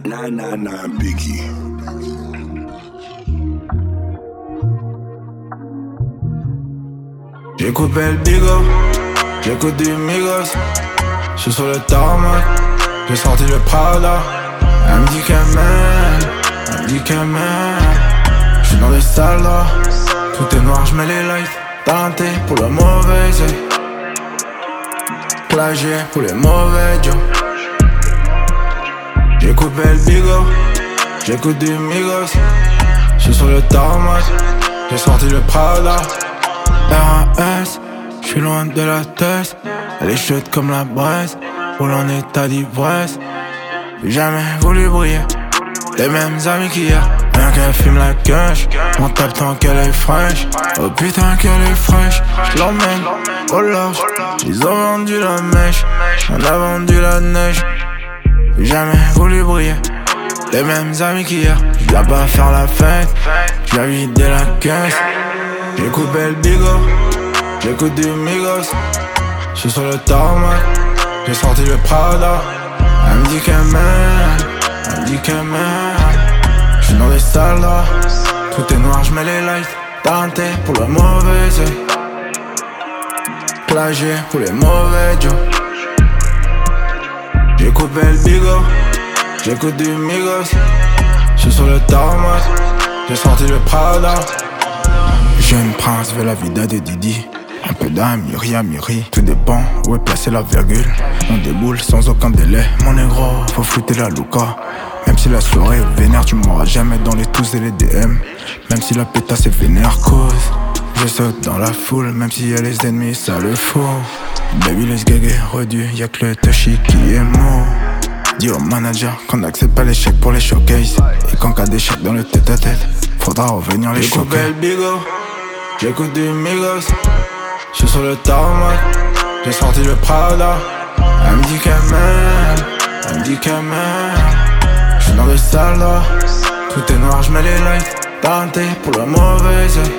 Nah, Biggie. J'écoute Bel Bigo, j'écoute du Migos. J'suis sur le tarmac, j'ai sorti le Prada. Elle me dit qu'elle m'aime, j'suis dans les salles là. Tout est noir, j'mets les lights. Talenté pour le mauvais œil, plagié pour les mauvais Joe. J'écoute Bel Bigo, j'écoute du Migos. J'suis sur le tarmac, j'ai sorti le Prada. RAS, j'suis loin de la tête. Elle est chaude comme la braise, roule en état d'ivresse. J'ai jamais voulu briller, les mêmes amis qu'hier. Rien qu'elle fume la quenche, on tape tant qu'elle est fraîche. Oh putain qu'elle est fraîche, j'l'emmène au large. Ils ont vendu la mèche, on a vendu la neige. J'ai jamais voulu briller, les mêmes amis qu'hier. J'viens pas faire la fête, j'viens vider la caisse. J'écoute Bel Bigo, j'écoute du Migos. J'suis sur le tarmac, j'ai sorti le Prada. Elle me dit qu'elle m'aime, j'suis dans les salles là. Tout est noir, j'mets les lights. Talenté pour le mauvais œil, plagié pour les mauvais Joe. J'écoute Bel Bigo, j'écoute du Migos. J'suis sur le tarmac, j'ai sorti le Prada. Jeune prince veut la vida de Didi. Un peu d'âme, Miri, tout dépend où est placée la virgule. On déboule sans aucun délai, mon négro, faut flouter la louka. Même si la soirée est vénère, tu m'auras jamais dans les tous et les DM. Même si la pétasse est vénère, cause je saute dans la foule, même s'il y a les ennemis, ça le fout. Baby, les gagues redus, y'a que le touchy qui est mou. Dis au manager qu'on n'accepte pas l'échec pour les showcases. Et qu'en cas d'échec dans le tête-à-tête, faudra revenir les choquer. J'écoute Bel Bigo, j'écoute du Migos. J'suis sur le tarmac, j'ai sorti le Prada. Elle me dit qu'elle m'aime, j'suis dans les salles là. Tout est noir, j'mets les lights. Talenté pour le mauvais œil,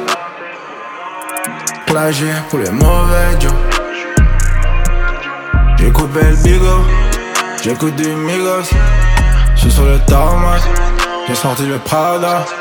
plagié pour les mauvais Joe. J'écoute Bel Bigo, j'écoute du Migos. J'suis sur le tarmac, j'ai sorti le Prada.